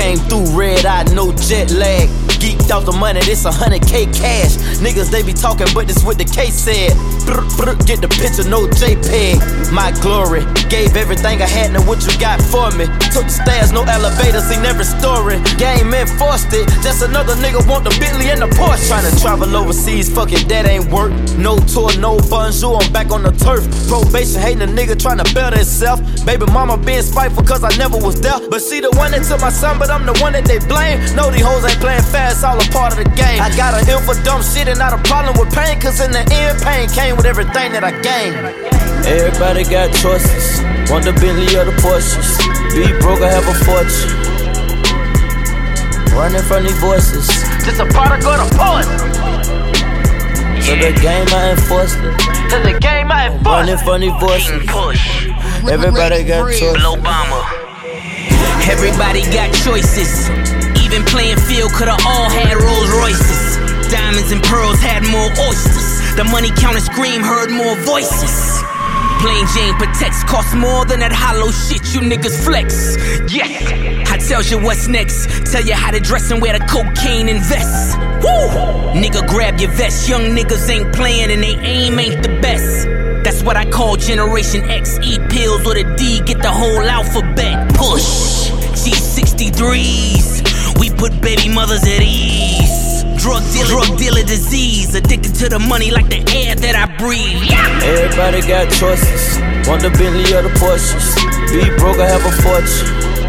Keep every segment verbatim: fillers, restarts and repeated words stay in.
came through red eye, no jet lag. Geeked off the money, this a hundred K cash. Niggas, they be talking, but this what the case said. Brr, brr, get the picture, no JPEG. My glory, gave everything I had, now what you got for me? Took the stairs, no elevator, seen every story. Game enforced it, just another nigga want the Bentley and the Porsche. Tryna travel overseas, fuck it, that ain't work. No tour, no bonjour, I'm back on the turf. Probation, hating a nigga tryna better himself. Baby mama being spiteful cause I never was there. But she the one that took my son, but I'm the one that they blame. No, these hoes ain't playing fast, it's all a part of the game. I got a ill for dumb shit and not a problem with pain, cause in the end, pain came with everything that I gained. Everybody got choices, want the Bentley or the Porsches. Be broke or have a fortune, running from these voices. Just a product of the poet. So the game I enforced it. To the game I enforced. Running from these voices. Everybody got choices. Obama. Everybody got choices. Even playing field could've all had Rolls Royces. Diamonds and pearls had more oysters. The money counter scream heard more voices. Plain Jane protects cost more than that hollow shit you niggas flex. Yes, I tells you what's next. Tell you how to dress and where the cocaine invests. Woo! Nigga, grab your vest. Young niggas ain't playing and they aim ain't the best. That's what I call Generation X. Eat pills with a D, get the whole alphabet. Push G sixty-threes. We put baby mothers at ease. Drug dealer, drug dealer disease. Addicted to the money like the air that I breathe. Everybody got choices, want the Bentley or the Porsches. Be broke or have a fortune,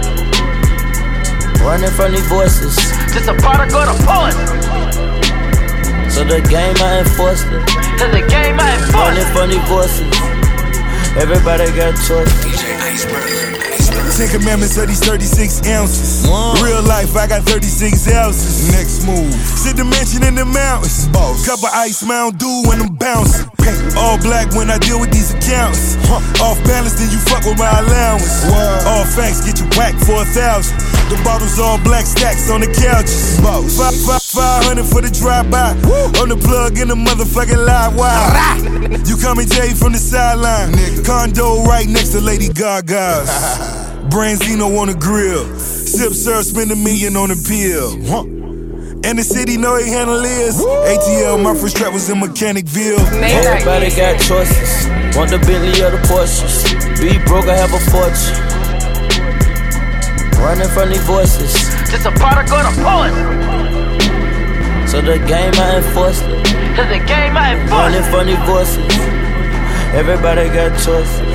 running from these voices. Just a product of the poet. So the game I enforced it. To the game I enforced it. Running from these voices. Everybody got choices. D J Iceberg. Ten commandments of these thirty-six ounces. One. Real life, I got thirty-six ounces. Next move. Sit the mansion in the mountains. Boss. Cup of ice, Mountain Dew when I'm bouncing. All black when I deal with these accounts. Huh. Off balance, then you fuck with my allowance. Wow. All facts get you whacked for a thousand. The bottles all black stacks on the couches. Boss. Five, five, five hundred for the drive-by. On the plug in the motherfucking live wire. You coming Jay from the sideline. Nigga. Condo right next to Lady Gaga's. Branzino on the grill. Sip, serve, spend a million on the pill. Huh. And the city know he handle this. A T L, my first trap was in Mechanicville. Everybody got choices, want the Bentley or the Porsches. Be broke or have a fortune, running from these voices. Just a product of the poet. So the game I enforced it. To the game I enforced it. Running from these voices. Everybody got choices.